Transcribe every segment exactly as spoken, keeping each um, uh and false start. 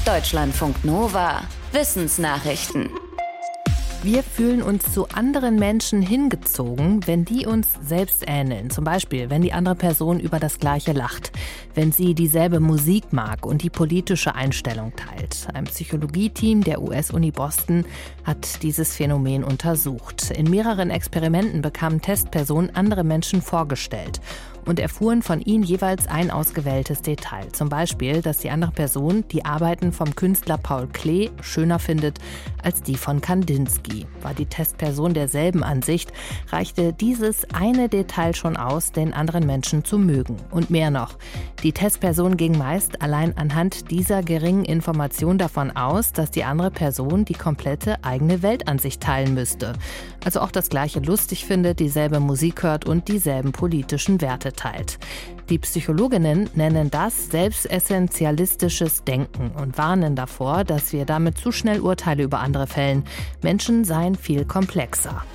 Deutschlandfunk Nova Wissensnachrichten. Wir fühlen uns zu anderen Menschen hingezogen, wenn die uns selbst ähneln. Zum Beispiel, wenn die andere Person über das Gleiche lacht, wenn sie dieselbe Musik mag und die politische Einstellung teilt. Ein Psychologieteam der U S-Uni Boston hat dieses Phänomen untersucht. In mehreren Experimenten bekamen Testpersonen andere Menschen vorgestellt und erfuhren von ihnen jeweils ein ausgewähltes Detail. Zum Beispiel, dass die andere Person die Arbeiten vom Künstler Paul Klee schöner findet als die von Kandinsky. War die Testperson derselben Ansicht, reichte dieses eine Detail schon aus, den anderen Menschen zu mögen. Und mehr noch. Die Testperson ging meist allein anhand dieser geringen Information davon aus, dass die andere Person die komplette eigene Weltansicht teilen müsste. Also auch das Gleiche lustig findet, dieselbe Musik hört und dieselben politischen Werte teilt. Die Psychologinnen nennen das selbstessentialistisches Denken und warnen davor, dass wir damit zu schnell Urteile über andere fällen. Menschen seien viel komplexer.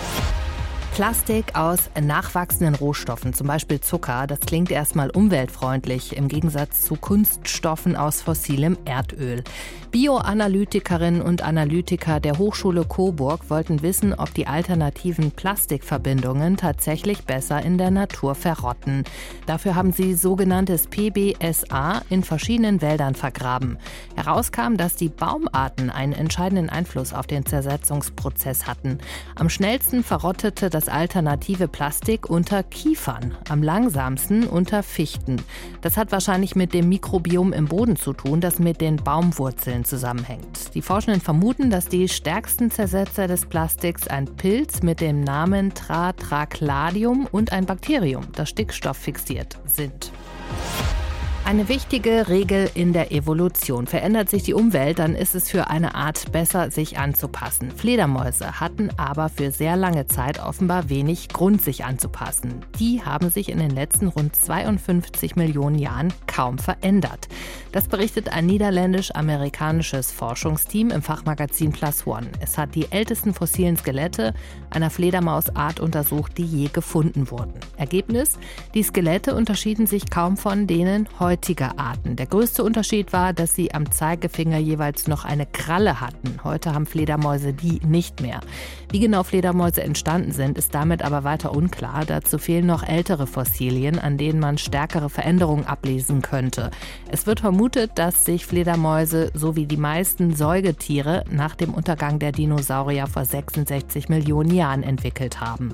Plastik aus nachwachsenden Rohstoffen, zum Beispiel Zucker, das klingt erstmal umweltfreundlich, im Gegensatz zu Kunststoffen aus fossilem Erdöl. Bioanalytikerinnen und Analytiker der Hochschule Coburg wollten wissen, ob die alternativen Plastikverbindungen tatsächlich besser in der Natur verrotten. Dafür haben sie sogenanntes P B S A in verschiedenen Wäldern vergraben. Herauskam, dass die Baumarten einen entscheidenden Einfluss auf den Zersetzungsprozess hatten. Am schnellsten verrottete das alternative Plastik unter Kiefern, am langsamsten unter Fichten. Das hat wahrscheinlich mit dem Mikrobiom im Boden zu tun, das mit den Baumwurzeln zusammenhängt. Die Forschenden vermuten, dass die stärksten Zersetzer des Plastiks ein Pilz mit dem Namen Tetracladium und ein Bakterium, das Stickstoff fixiert, sind. Eine wichtige Regel in der Evolution. Verändert sich die Umwelt, dann ist es für eine Art besser, sich anzupassen. Fledermäuse hatten aber für sehr lange Zeit offenbar wenig Grund, sich anzupassen. Die haben sich in den letzten rund zweiundfünfzig Millionen Jahren kaum verändert. Das berichtet ein niederländisch-amerikanisches Forschungsteam im Fachmagazin Plus One. Es hat die ältesten fossilen Skelette einer Fledermausart untersucht, die je gefunden wurden. Ergebnis: Die Skelette unterschieden sich kaum von denen heutiger Arten. Der größte Unterschied war, dass sie am Zeigefinger jeweils noch eine Kralle hatten. Heute haben Fledermäuse die nicht mehr. Wie genau Fledermäuse entstanden sind, ist damit aber weiter unklar. Dazu fehlen noch ältere Fossilien, an denen man stärkere Veränderungen ablesen könnte. Es wird vermutet, dass sich Fledermäuse, so wie die meisten Säugetiere, nach dem Untergang der Dinosaurier vor sechsundsechzig Millionen Jahren entwickelt haben.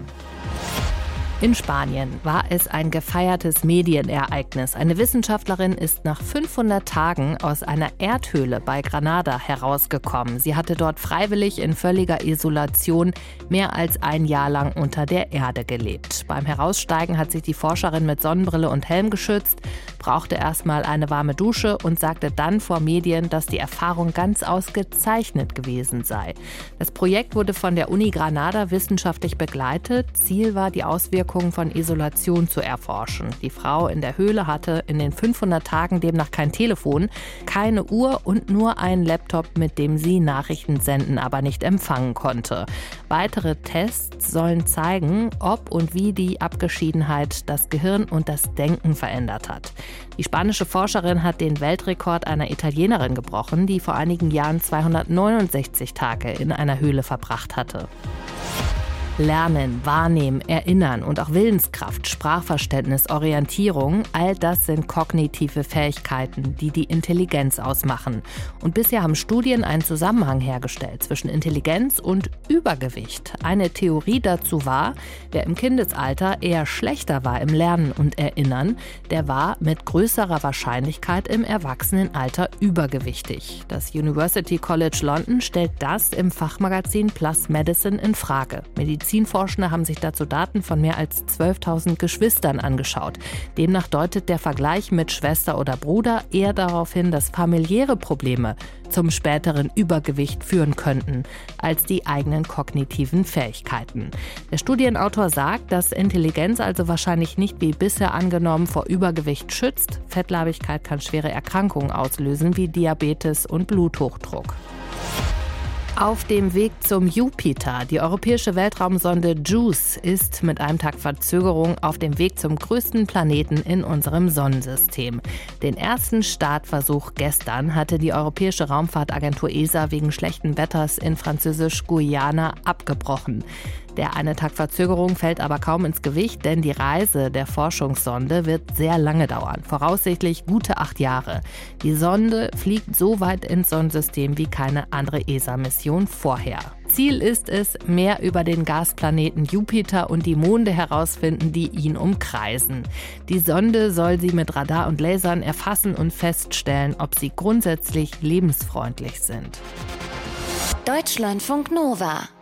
In Spanien war es ein gefeiertes Medienereignis. Eine Wissenschaftlerin ist nach fünfhundert Tagen aus einer Erdhöhle bei Granada herausgekommen. Sie hatte dort freiwillig in völliger Isolation mehr als ein Jahr lang unter der Erde gelebt. Beim Heraussteigen hat sich die Forscherin mit Sonnenbrille und Helm geschützt, brauchte erstmal eine warme Dusche und sagte dann vor Medien, dass die Erfahrung ganz ausgezeichnet gewesen sei. Das Projekt wurde von der Uni Granada wissenschaftlich begleitet. Ziel war, die Auswirkungen von Isolation zu erforschen. Die Frau in der Höhle hatte in den fünfhundert Tagen demnach kein Telefon, keine Uhr und nur einen Laptop, mit dem sie Nachrichten senden, aber nicht empfangen konnte. Weitere Tests sollen zeigen, ob und wie die Abgeschiedenheit das Gehirn und das Denken verändert hat. Die spanische Forscherin hat den Weltrekord einer Italienerin gebrochen, die vor einigen Jahren zweihundertneunundsechzig Tage in einer Höhle verbracht hatte. Lernen, Wahrnehmen, Erinnern und auch Willenskraft, Sprachverständnis, Orientierung, all das sind kognitive Fähigkeiten, die die Intelligenz ausmachen. Und bisher haben Studien einen Zusammenhang hergestellt zwischen Intelligenz und Übergewicht. Eine Theorie dazu war, wer im Kindesalter eher schlechter war im Lernen und Erinnern, der war mit größerer Wahrscheinlichkeit im Erwachsenenalter übergewichtig. Das University College London stellt das im Fachmagazin Plus Medicine in Frage. Medizin Medizinforschende haben sich dazu Daten von mehr als zwölftausend Geschwistern angeschaut. Demnach deutet der Vergleich mit Schwester oder Bruder eher darauf hin, dass familiäre Probleme zum späteren Übergewicht führen könnten, als die eigenen kognitiven Fähigkeiten. Der Studienautor sagt, dass Intelligenz also wahrscheinlich nicht wie bisher angenommen vor Übergewicht schützt. Fettleibigkeit kann schwere Erkrankungen auslösen wie Diabetes und Bluthochdruck. Auf dem Weg zum Jupiter. Die europäische Weltraumsonde JUICE ist mit einem Tag Verzögerung auf dem Weg zum größten Planeten in unserem Sonnensystem. Den ersten Startversuch gestern hatte die Europäische Raumfahrtagentur E S A wegen schlechten Wetters in Französisch-Guyana abgebrochen. Der eine Tag Verzögerung fällt aber kaum ins Gewicht, denn die Reise der Forschungssonde wird sehr lange dauern, voraussichtlich gute acht Jahre. Die Sonde fliegt so weit ins Sonnensystem wie keine andere E S A-Mission vorher. Ziel ist es, mehr über den Gasplaneten Jupiter und die Monde herausfinden, die ihn umkreisen. Die Sonde soll sie mit Radar und Lasern erfassen und feststellen, ob sie grundsätzlich lebensfreundlich sind. Deutschlandfunk Nova